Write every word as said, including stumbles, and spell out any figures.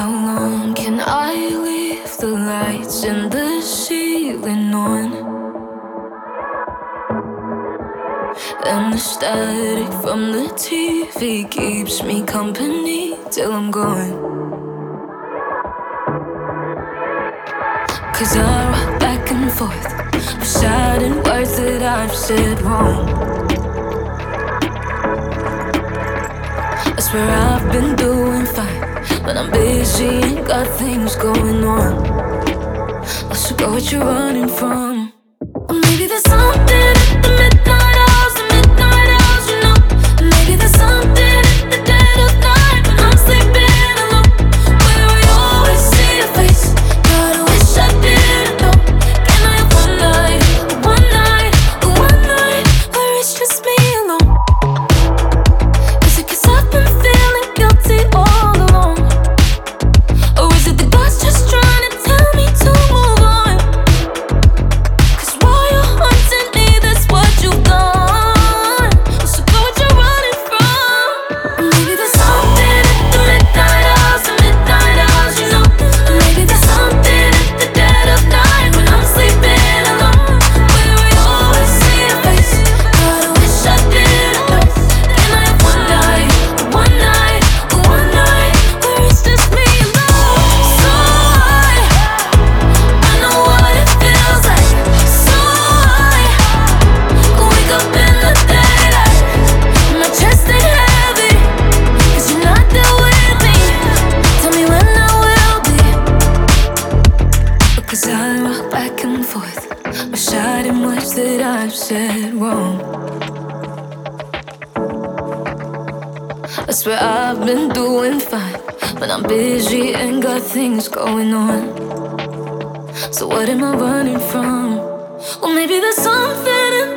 How long can I leave the lights in the ceiling on? And the static from the T V keeps me company till I'm gone. Cause I rock back and forth, reciting words that I've said wrong. I swear I've been doing fine, but I'm busy and got things going on. I should go what you're running from. Or maybe there's something at the midnight hours, the midnight hours, you know. Maybe there's something at the dead of night when I'm sleeping alone, where we always see your face. God, I wish I didn't know. Can I have one night, one night, one night where it's just me alone? Is it cause I've been feeling guilty all along? Or is it the gods just trying to tell me to move on? Cause while you're haunting me, that's what you've done. So go what you're running from. Maybe there's something at the midnight hours, the midnight hours, you know. Maybe there's something at the dead of night when I'm sleeping alone, where we always see your face. God, I wish I didn't know. Can I have one night, one night, one night where it's just me alone? So I, I know what it feels like. So I wake up in the daylight, my chest ain't heavy, cause you're not there with me. Tell me when I will be. Because I rock back and forth, reciting words that I've said wrong. I swear I've been doing fine, but I'm busy and got things going on. So what am I running from? Well, maybe there's something in